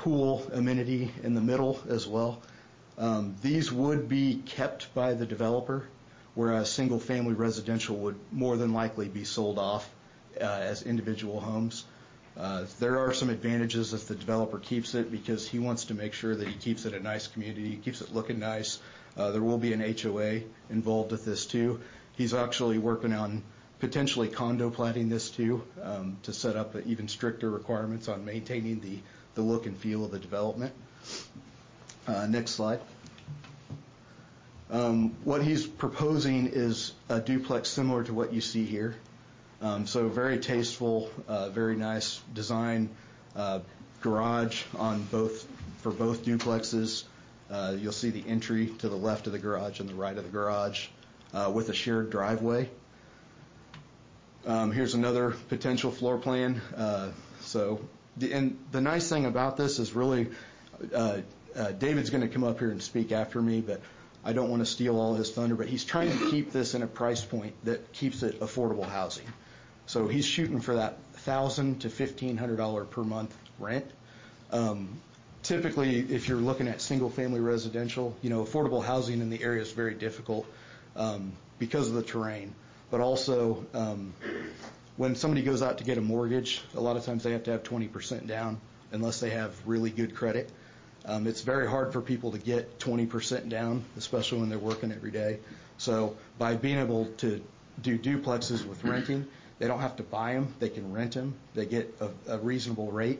pool amenity in the middle as well. These would be kept by the developer, whereas single-family residential would more than likely be sold off as individual homes. There are some advantages if the developer keeps it, because he wants to make sure that he keeps it a nice community, he keeps it looking nice. There will be an HOA involved with this too. He's actually working on potentially condo platting this too, to set up even stricter requirements on maintaining the look and feel of the development. Next slide. What he's proposing is a duplex similar to what you see here. So very tasteful, very nice design, garage on for both duplexes. You'll see the entry to the left of the garage and the right of the garage with a shared driveway. Here's another potential floor plan. And the nice thing about this is really, David's going to come up here and speak after me, but I don't want to steal all his thunder, but he's trying to keep this in a price point that keeps it affordable housing. So he's shooting for that $1,000 to $1,500 per month rent. Typically, if you're looking at single-family residential, affordable housing in the area is very difficult because of the terrain. But also, when somebody goes out to get a mortgage, a lot of times they have to have 20% down unless they have really good credit. It's very hard for people to get 20% down, especially when they're working every day. So by being able to do duplexes with renting, they don't have to buy them, they can rent them, they get a reasonable rate.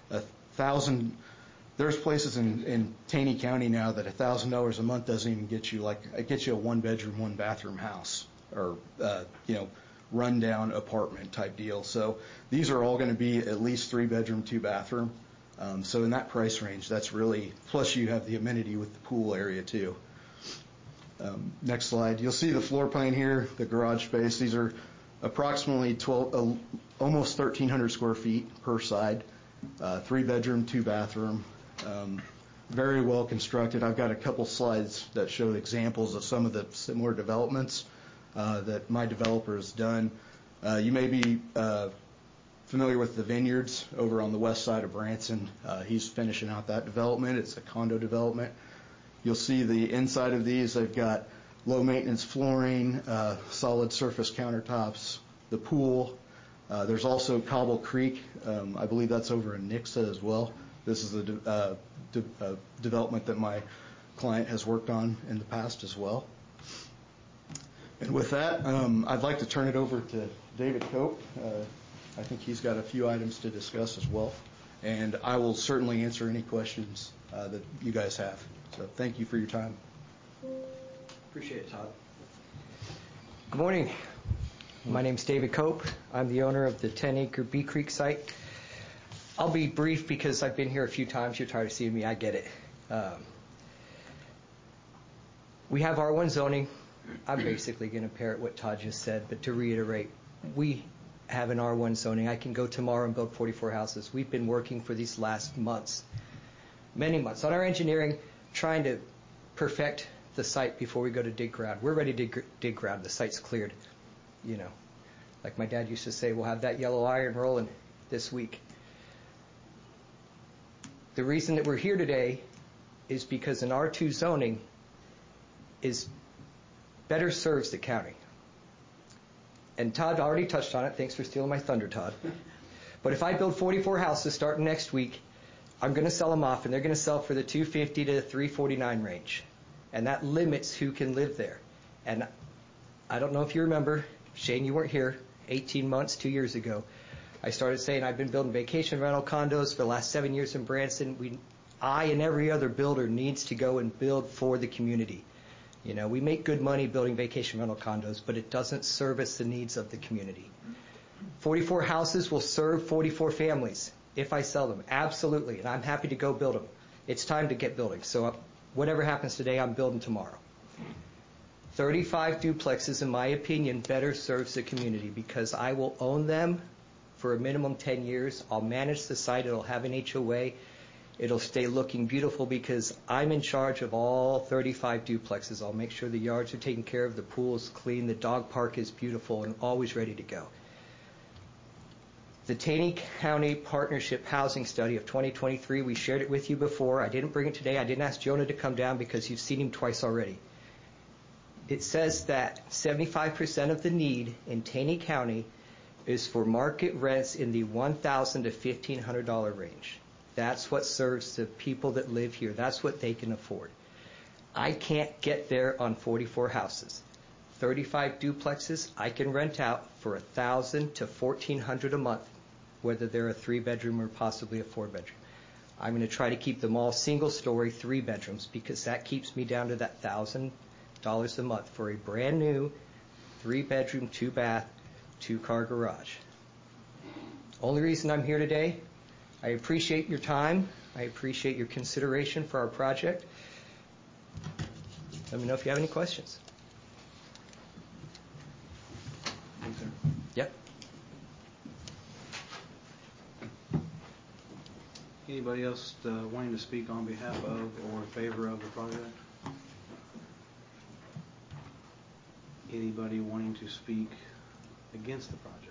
There's places in Taney County now that $1,000 a month doesn't even get you, it gets you a 1-bedroom, 1-bathroom house, or rundown apartment type deal. So these are all going to be at least 3-bedroom, 2-bathroom. So in that price range, that's really, plus you have the amenity with the pool area too. Next slide. You'll see the floor plan here, the garage space. These are approximately almost 1,300 square feet per side, 3-bedroom, 2-bathroom. Very well constructed. I've got a couple slides that show examples of some of the similar developments that my developer has done. You may be familiar with the Vineyards over on the west side of Branson. He's finishing out that development. It's a condo development. You'll see the inside of these. They've got low maintenance flooring, solid surface countertops, the pool. There's also Cobble Creek. I believe that's over in Nixa as well. This is a development that my client has worked on in the past as well. And with that, I'd like to turn it over to David Cope. I think he's got a few items to discuss as well. And I will certainly answer any questions that you guys have. So thank you for your time. Appreciate it, Todd. Good morning. My name's David Cope. I'm the owner of the 10-acre Bee Creek site. I'll be brief because I've been here a few times. You're tired of seeing me. I get it. We have R1 zoning. I'm basically going to parrot what Todd just said, but to reiterate, we have an R1 zoning. I can go tomorrow and build 44 houses. We've been working for these last months, many months, on our engineering, trying to perfect the site before we go to dig ground. We're ready to dig ground. The site's cleared. Like my dad used to say, we'll have that yellow iron rolling this week. The reason that we're here today is because an R2 zoning better serves the county. And Todd already touched on it. Thanks for stealing my thunder, Todd. But if I build 44 houses starting next week, I'm going to sell them off, and they're going to sell for the $250 to $349 range. And that limits who can live there. And I don't know if you remember, Shane, you weren't here, 18 months, 2 years ago. I started saying I've been building vacation rental condos for the last 7 years in Branson. I and every other builder needs to go and build for the community. We make good money building vacation rental condos, but it doesn't service the needs of the community. 44 houses will serve 44 families if I sell them, absolutely, and I'm happy to go build them. It's time to get building. So whatever happens today, I'm building tomorrow. 35 duplexes, in my opinion, better serves the community because I will own them for a minimum 10 years. I'll manage the site. It'll have an HOA. It'll stay looking beautiful because I'm in charge of all 35 duplexes. I'll make sure the yards are taken care of, the pool is clean, the dog park is beautiful and always ready to go. The Taney County Partnership Housing Study of 2023, we shared it with you before. I didn't bring it today. I didn't ask Jonah to come down because you've seen him twice already. It says that 75% of the need in Taney County is for market rents in the $1,000 to $1,500 range. That's what serves the people that live here. That's what they can afford. I can't get there on 44 houses. 35 duplexes I can rent out for $1,000 to $1,400 a month, whether they're a 3-bedroom or possibly a 4-bedroom. I'm going to try to keep them all single-story 3 bedrooms because that keeps me down to that $1,000 a month for a brand new 3-bedroom, 2-bath, 2-car garage. Only reason I'm here today, I appreciate your time. I appreciate your consideration for our project. Let me know if you have any questions. Yep. Anybody else wanting to speak on behalf of or in favor of the project? Anybody wanting to speak against the project?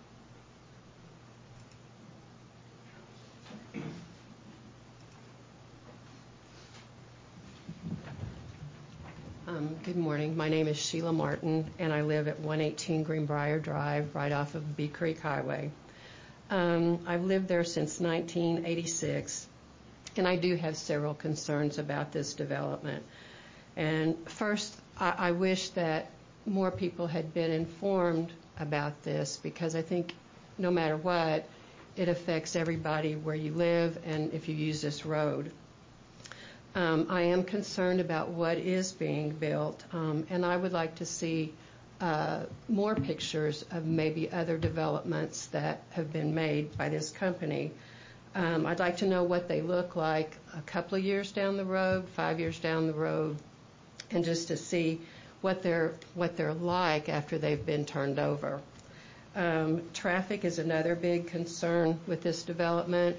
Good morning. My name is Sheila Martin, and I live at 118 Greenbrier Drive, right off of Bee Creek Highway. I've lived there since 1986, and I do have several concerns about this development. And first, I wish that more people had been informed about this, because I think no matter what, it affects everybody where you live and if you use this road. I am concerned about what is being built, and I would like to see more pictures of maybe other developments that have been made by this company. I'd like to know what they look like a couple of years down the road, 5 years down the road, and just to see what they're like after they've been turned over. Traffic is another big concern with this development.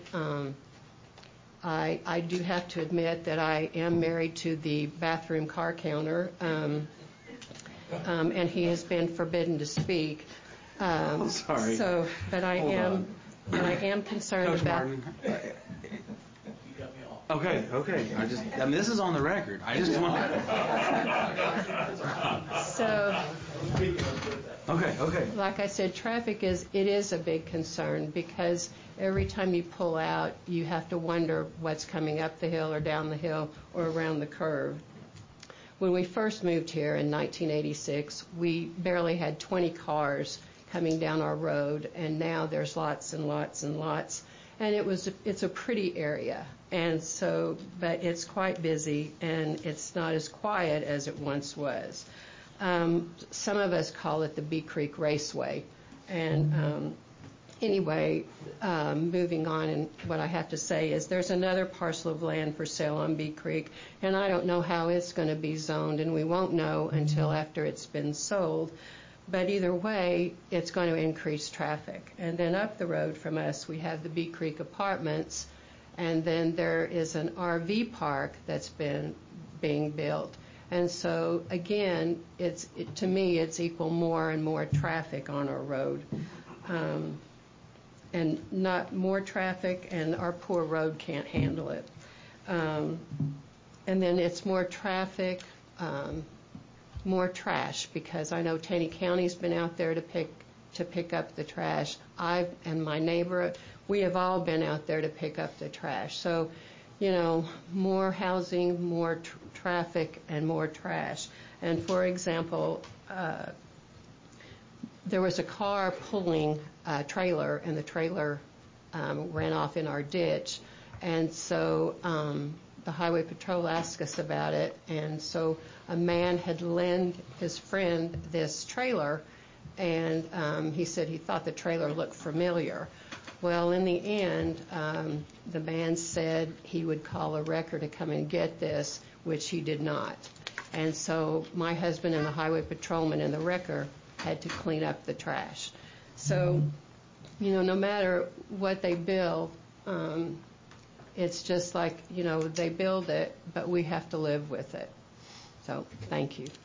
I do have to admit that I am married to the bathroom car counter, and he has been forbidden to speak. I'm sorry. So, but I am concerned Coach about. Martin. Okay. I mean, this is on the record. I just want. So. Okay. Like I said, traffic is a big concern, because every time you pull out, you have to wonder what's coming up the hill or down the hill or around the curve. When we first moved here in 1986, we barely had 20 cars coming down our road, and now there's lots and lots and lots. And it's a pretty area, and so, but it's quite busy, and it's not as quiet as it once was. Some of us call it the Bee Creek Raceway. And anyway, moving on, and what I have to say is there's another parcel of land for sale on Bee Creek, and I don't know how it's going to be zoned, and we won't know until after it's been sold. But either way, it's going to increase traffic. And then up the road from us, we have the Bee Creek Apartments, and then there is an RV park that's being built. And so, again, to me, it's equal more and more traffic on our road. And not more traffic, and our poor road can't handle it. And then it's more traffic, more trash, because I know Taney County's been out there to pick up the trash. And my neighbor, we have all been out there to pick up the trash. So, more housing, more traffic, and more trash. And for example, there was a car pulling a trailer, and the trailer ran off in our ditch. And so the Highway Patrol asked us about it, and so a man had lent his friend this trailer, and he said he thought the trailer looked familiar. Well, in the end, the man said he would call a wrecker to come and get this, which he did not. And so my husband and the highway patrolman and the wrecker had to clean up the trash. So, no matter what they build, it's just like, they build it, but we have to live with it. So, thank you.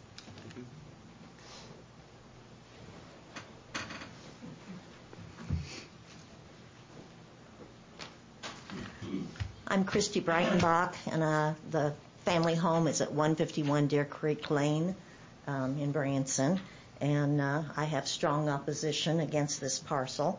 I'm Christy Breitenbach, and the family home is at 151 Deer Creek Lane in Branson, and I have strong opposition against this parcel.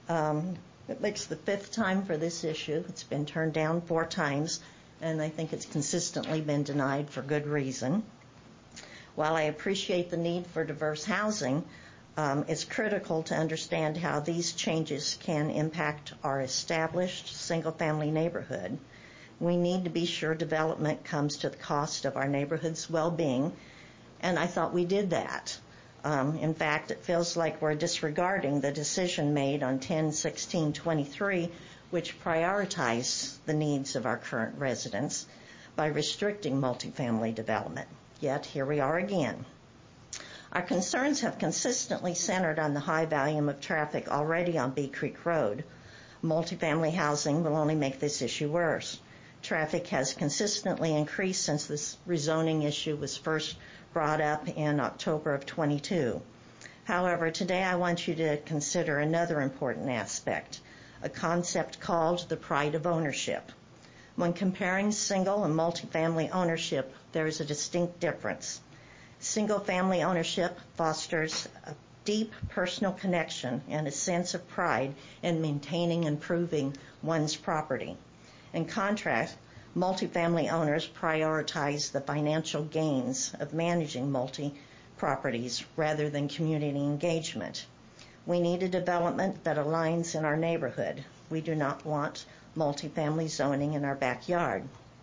It makes the 5th time for this issue. It's been turned down 4 times, and I think it's consistently been denied for good reason. While I appreciate the need for diverse housing, it's critical to understand how these changes can impact our established single-family neighborhood. We need to be sure development comes to the cost of our neighborhood's well-being, and I thought we did that. In fact, it feels like we're disregarding the decision made on 10/16/23, which prioritized the needs of our current residents by restricting multifamily development. Yet here we are again. Our concerns have consistently centered on the high volume of traffic already on Bee Creek Road. Multifamily housing will only make this issue worse. Traffic has consistently increased since this rezoning issue was first brought up in October of 22. However, today I want you to consider another important aspect, a concept called the pride of ownership. When comparing single and multifamily ownership, there is a distinct difference. Single-family ownership fosters a deep personal connection and a sense of pride in maintaining and improving one's property. In contrast, multifamily owners prioritize the financial gains of managing multi-properties rather than community engagement. We need a development that aligns in our neighborhood. We do not want multifamily zoning in our backyard.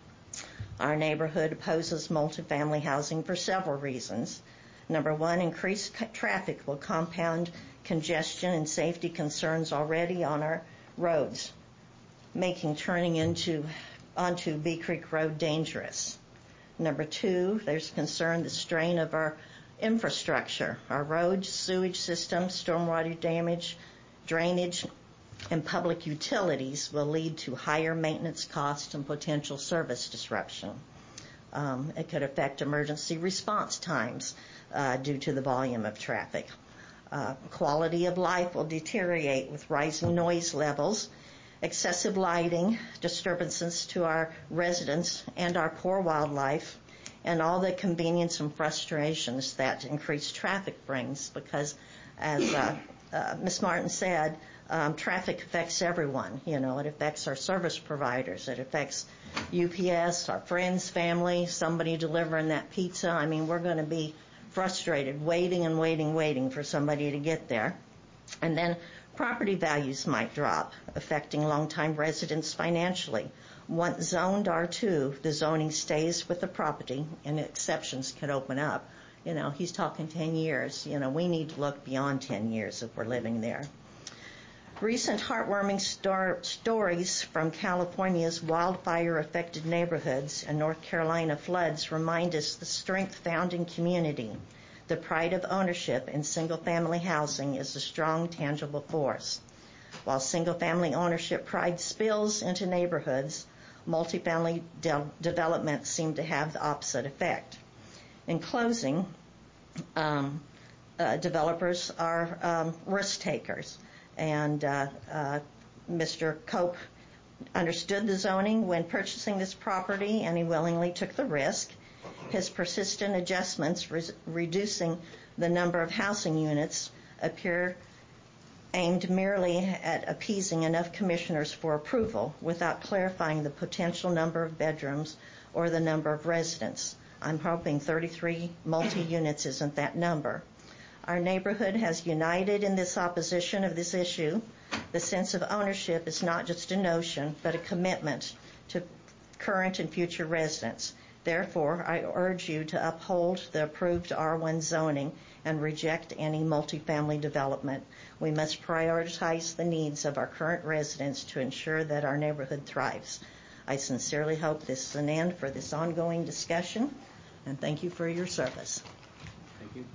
Our neighborhood opposes multifamily housing for several reasons. Number one, increased traffic will compound congestion and safety concerns already on our roads, making turning onto Bee Creek Road dangerous. Number two, there's concern the strain of our infrastructure, our roads, sewage systems, stormwater damage, drainage, and public utilities will lead to higher maintenance costs and potential service disruption. It could affect emergency response times due to the volume of traffic. Quality of life will deteriorate with rising noise levels, excessive lighting, disturbances to our residents and our poor wildlife, and all the convenience and frustrations that increased traffic brings, because as Ms. Martin said, traffic affects everyone. You know, it affects our service providers. It affects UPS, our friends, family, somebody delivering that pizza. I mean, we're going to be frustrated, waiting and waiting for somebody to get there. And then property values might drop, affecting longtime residents financially. Once zoned R2, the zoning stays with the property and exceptions can open up. You know, he's talking 10 years. You know, we need to look beyond 10 years if we're living there. Recent heartwarming stories from California's wildfire-affected neighborhoods and North Carolina floods remind us the strength found in community. The pride of ownership in single-family housing is a strong, tangible force. While single-family ownership pride spills into neighborhoods, multifamily developments seem to have the opposite effect. In closing, developers are risk takers. And Mr. Cope understood the zoning when purchasing this property, and he willingly took the risk. His persistent adjustments, reducing the number of housing units, appear aimed merely at appeasing enough commissioners for approval without clarifying the potential number of bedrooms or the number of residents. I'm hoping 33 multi-units isn't that number. Our neighborhood has united in this opposition of this issue. The sense of ownership is not just a notion, but a commitment to current and future residents. Therefore, I urge you to uphold the approved R1 zoning and reject any multifamily development. We must prioritize the needs of our current residents to ensure that our neighborhood thrives. I sincerely hope this is an end for this ongoing discussion, and thank you for your service. Thank you.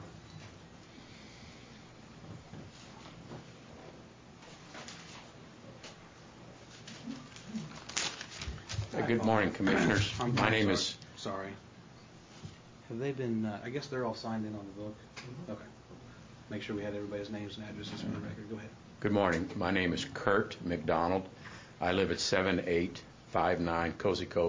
Good morning, Commissioners. My name sorry. is... Sorry. Have they been, I guess they're all signed in on the book? Okay. Make sure we had everybody's names and addresses for the record. Go ahead. Good morning. My name is Kurt McDonald. I live at 59 Cozy Cove